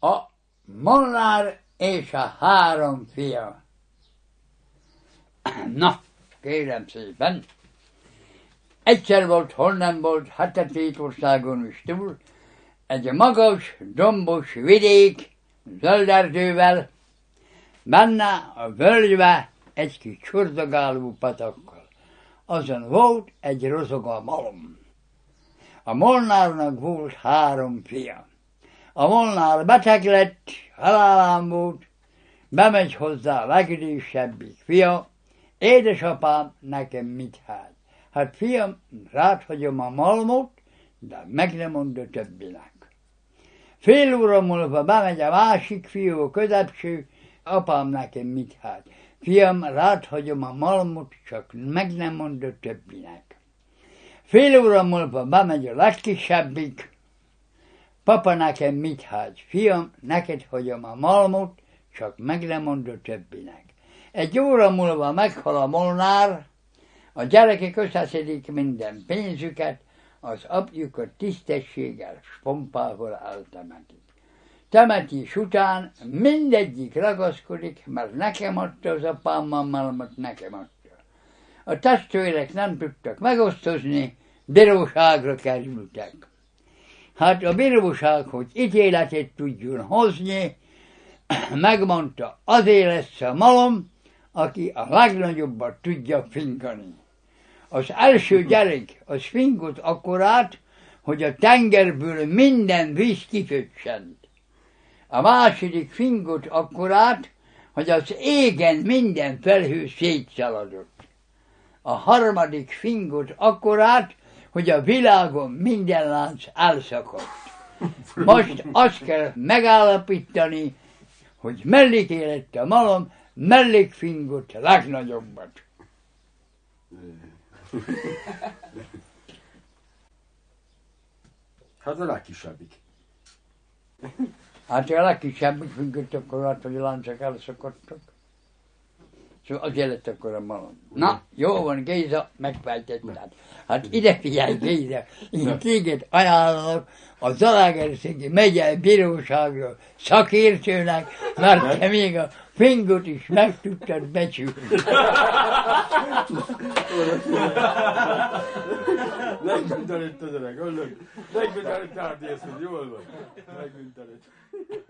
A Molnár és a 3 fia. Na, kérem szépen, egyszer volt, hol nem volt, hát a 2 országon is túl, egy magas, dombos vidék, zöld erdővel, benne a völgybe egy kis csordogáló patakkal. Azon volt egy rozoga malom. A Molnárnak volt 3 fia. A Molnár beteg lett, halálán volt, bemegy hozzá a legidősebbik fia, édesapám, nekem mit hát? Hát fiam, rád hagyom a malmot, de meg nem mondja többinek. Fél óra múlva bemegy a másik fiú, a közepső, apám, nekem mit hát? Fiam, rád hagyom a malmot, csak meg nem mondja többinek. Fél óra múlva bemegy a legkisebbik, papa, nekem mit hát? Fiam, neked hagyom a malmot, csak meg nem mondja többinek. Egy óra múlva meghal a Molnár, a gyerekek összeszedik minden pénzüket, az apjukat tisztességgel, pompával eltemetik. Temetés után mindegyik ragaszkodik, mert nekem adta az apám a malmot, nekem adta. A testvérek nem tudtak megosztozni, bíróságra kerültek. Hát a bíróság, hogy ítéletet tudjon hozni, megmondta, azért lesz a malom, aki a legnagyobbat tudja fingani. Az első gyerek az fingott akkorát, hogy a tengerből minden víz kiföccsent. A második fingott akkorát, hogy az égen minden felhő szétszaladott. A harmadik fingott akkorát, hogy a világon minden lánc elszakadt. Most azt kell megállapítani, hogy melléké lett a malom, mellék fingott legnagyobbat. Hát a legkisebbik. Hát a legkisebbik fingott akkorát, hogy a láncok elszakadtak. Szóval azért lett akkor a malom. Na, jó van, Géza, megfejtetted. Hát ide figyelj, Géza, én téged ajánlok a Zalaegerszegi megyei bíróságra szakértőnek, mert te még a fingot is meg tudtad becsülni. Megbüntelett az öreg, hallod? Megbüntelett, jól van. Megbüntelett.